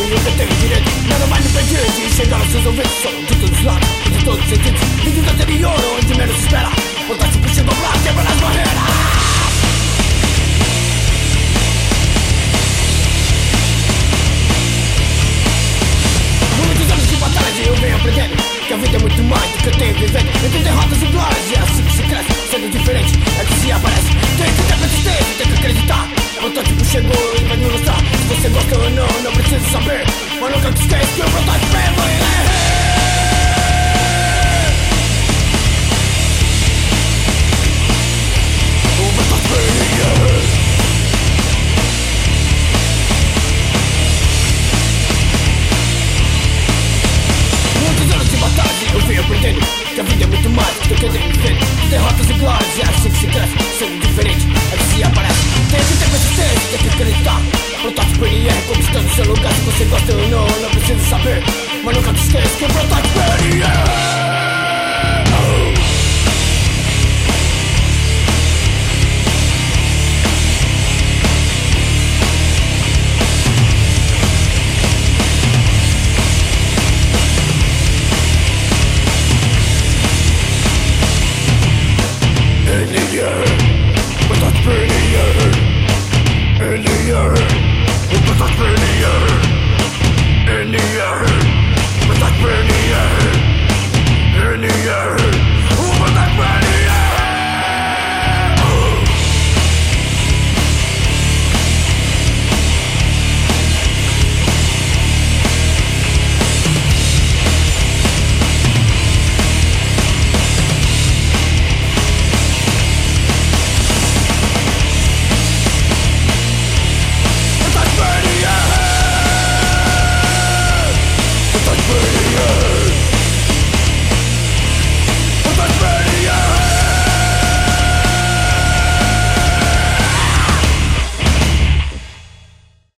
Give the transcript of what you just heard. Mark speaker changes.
Speaker 1: eu que tenho direito. Nada mais me impedir de chegar aos seus ouvidos. Sou de todos os lados e de todos os sentidos. Vídeo do anterior, onde menos se espera. Vontade de puxar dobrar, quebrar as barreiras. Eu venho aprendendo que a vida é muito mais do que eu tenho vivendo. Entre derrotas e glórias, e é assim que se cresce. Sendo diferente, é que se aparece. Tem que ter persistência, tem que acreditar. O protótipo chegou e vai me mostrar. Se você gosta ou não, não preciso saber. Mas nunca te esqueça que o protótipo é você. Eu venho aprendendo que a vida é muito mais do que eu tenho vivendo. Derrotas e glórias, é assim que se cresce. Sendo diferente, é que se aparece. Tem que ter persistência, tem que acreditar. Protótipo NR conquistando seu lugar. Se você gosta ou não, não preciso saber. Mas nunca te esqueça que o protótipo NR.